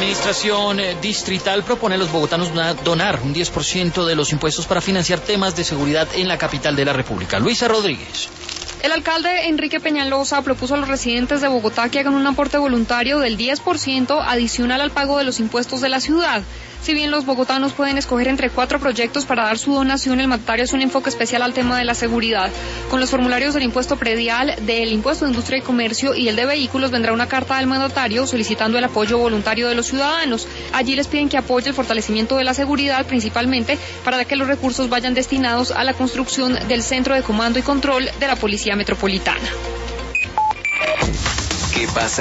Administración distrital propone a los bogotanos donar un 10% de los impuestos para financiar temas de seguridad en la capital de la República. Luisa Rodríguez. El alcalde Enrique Peñalosa propuso a los residentes de Bogotá que hagan un aporte voluntario del 10% adicional al pago de los impuestos de la ciudad. Si bien los bogotanos pueden escoger entre 4 proyectos para dar su donación, el mandatario hace un enfoque especial al tema de la seguridad. Con los formularios del impuesto predial, del impuesto de industria y comercio y el de vehículos vendrá una carta del mandatario solicitando el apoyo voluntario de los ciudadanos. Allí les piden que apoye el fortalecimiento de la seguridad, principalmente para que los recursos vayan destinados a la construcción del Centro de Comando y Control de la Policía Metropolitana. ¿Qué pasa